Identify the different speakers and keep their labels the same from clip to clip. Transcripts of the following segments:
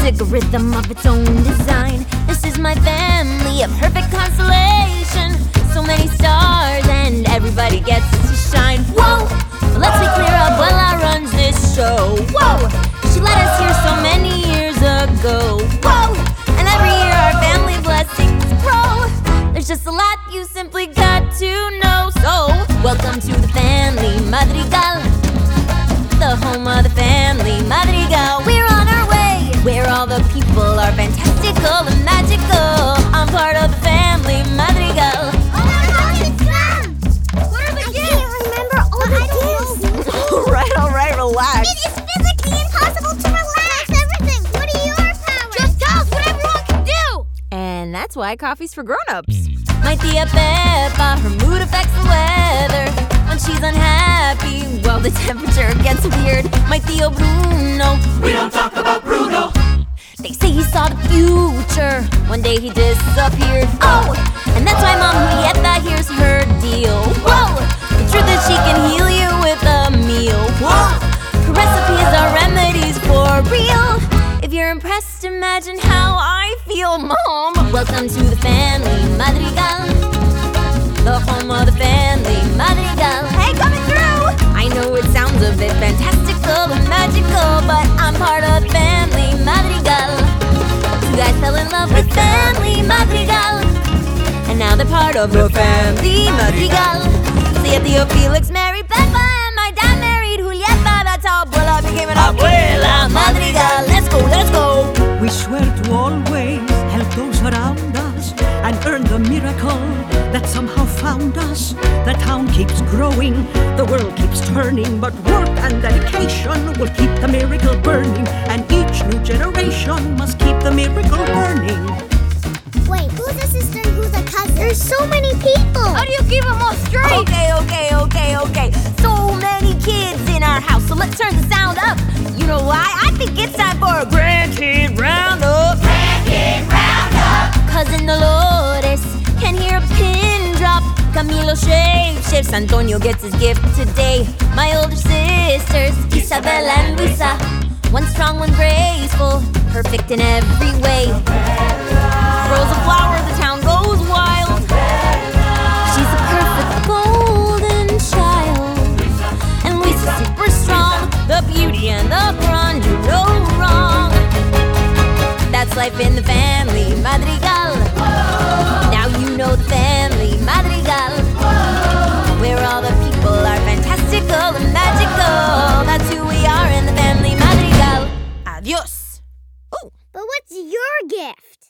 Speaker 1: magic, a rhythm of its own design. This is my family, a perfect constellation. So many stars and everybody gets to shine. Whoa! But let's be clear, Abuela runs this show. Whoa! She let us here so many years ago. Whoa! And every year our family blessings grow. There's just a lot you simply got to know. So, welcome to the family Madrigal, the home of the family Madrigal. We're on our way, where all the people are fantastical and magical. I'm part of the family Madrigal.
Speaker 2: Oh my gosh, it's them! What are the gifts? I can't remember all the gifts.
Speaker 3: All right, relax.
Speaker 2: It is physically impossible to relax. Everything. What are your powers? Just tell us what everyone can do.
Speaker 1: And that's why coffee's for grown-ups. My tia Peppa, her mood affects the weather. When she's unhappy, well, the temperature gets weird. My Tío Bruno,
Speaker 4: We don't talk about Bruno.
Speaker 1: they say he saw the future. One day he disappeared. Oh, and that's why Mom Julieta hears her deal. Whoa, the truth is she can heal you with a meal. Whoa, her recipes are remedies for real. If you're impressed, imagine how I feel, Mom. Welcome to the family Madrigal, the home of the family Madrigal. Hey, coming through! I know it sounds a bit fantastical and magical, but I'm part of the family Madrigal. Two guys fell in love with family Madrigal, and now they're part of the family Madrigal. See, Tío Felix married Peppa, and my dad married Julieta. That's how Abuela became an Abuela Madrigal. Let's go, let's go!
Speaker 5: We swear to always help those around us and earn the miracle that somehow found us. The town keeps growing, the world keeps turning, but work and dedication will keep the miracle burning, and each new generation must keep the miracle burning.
Speaker 2: Wait, who's a sister and who's a cousin? There's so many people.
Speaker 3: How do you keep them all straight?
Speaker 1: Okay. So many kids in our house, so let's turn the sound up. You know why? I think it's time for a grandkid roundup.
Speaker 4: Grandkid Roundup.
Speaker 1: Cousin Dolores can hear a pin drop. Camilo shapeshifts. Antonio gets his gift today. My older sisters, Isabella and Luisa, one strong, one graceful, perfect in every way. Throws a flower, the town goes wild. She's a perfect golden child, and Luisa's super strong. The beauty and the brawn do no wrong. That's life in the family Madrigal. Now you know the family Madrigal, where all the people are fantastical and magical. That's who we are in the family Madrigal. Adios. Ooh.
Speaker 2: But what's your gift?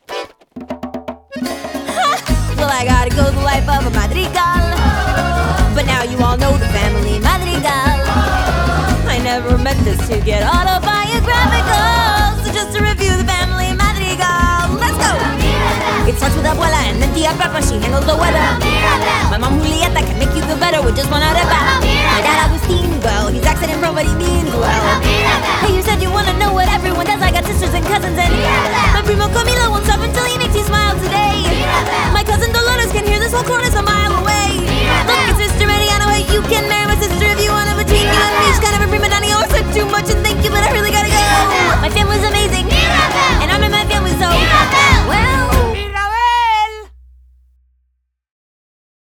Speaker 1: Well, I gotta go the life of a Madrigal, but now you all know the family Madrigal. I never meant this to get autobiographical, so just to review the family Madrigal. Let's go! It starts with Abuela and then Tia Peppa, she handles the weather. My mom Julieta can make you feel better with just one arepa. My dad Agustin, well, he's accident prone, but he means well. Hey, you said you wanna know what everyone does. I got sisters and cousins, and my primo Camilo won't stop until he makes you smile today.